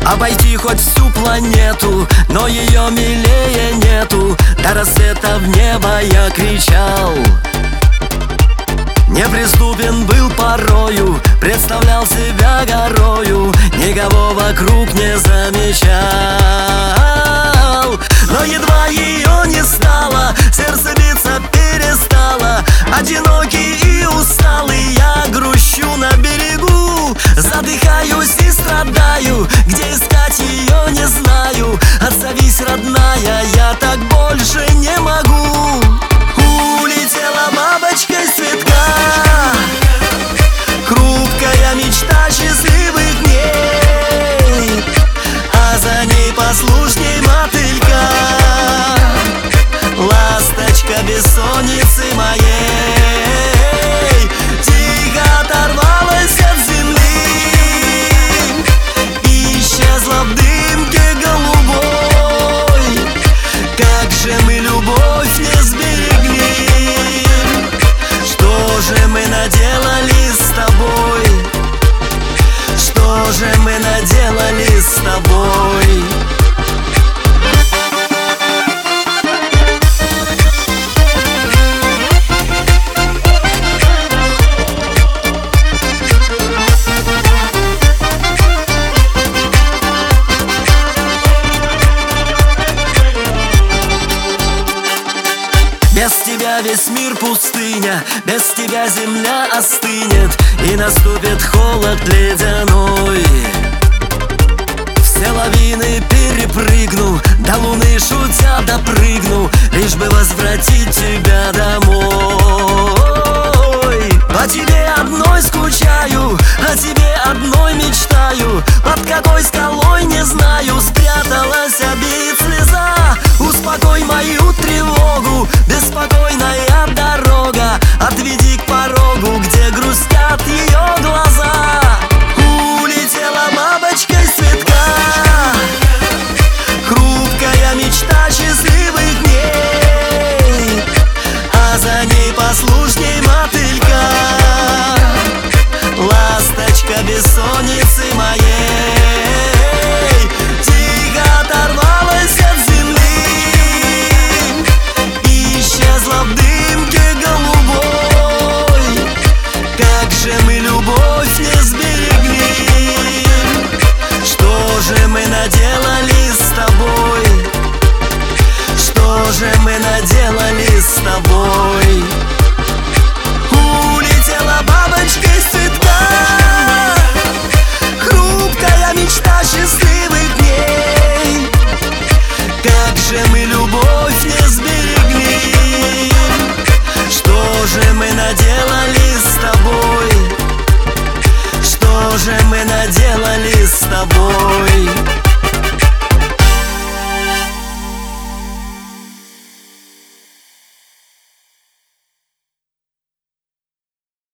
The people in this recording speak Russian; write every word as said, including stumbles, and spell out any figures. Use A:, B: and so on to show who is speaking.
A: Обойти хоть всю планету, но ее милее нету. До рассвета в небо я кричал. Неприступен был порою, представлял себя горою, никого вокруг не замечал. Но едва ее не стало, сердце биться перестало. Одинокий и усталый я грущу на берегу. Задыхаюсь и страдаю, где искать ее не знаю. Отзовись, родная, я так больше не могу. Улетела бабочка из цветка, хрупкая мечта счастливых дней, а за ней послушней мотылька, ласточка бессонницы моей. Тихо оторвалась от земли, исчезла в дымке голубой. Как же мы любовь не сберегли, что же мы наделали с тобой, что же мы наделали с тобой. Без тебя весь мир пустыня, без тебя земля остынет, и наступит холод ледяной. Все лавины перепрыгну, до луны шутя допрыгну, лишь бы возвратить тебя домой. По тебе одной скучаю, о тебе одной мечтаю. Под какой скалой, не знаю, спряталась обид слеза. Успокой мою тревогу, беспокойная дорога, отведи к порогу, где грустят ее глаза. Улетела бабочка из цветка, хрупкая мечта счастливых дней, а за ней послушней мотылька, ласточка бессонницы моей.